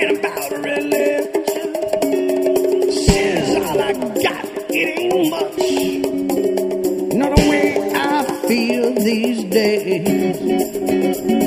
talking about religion. She's all I got, it ain't much. Not the way I feel these days.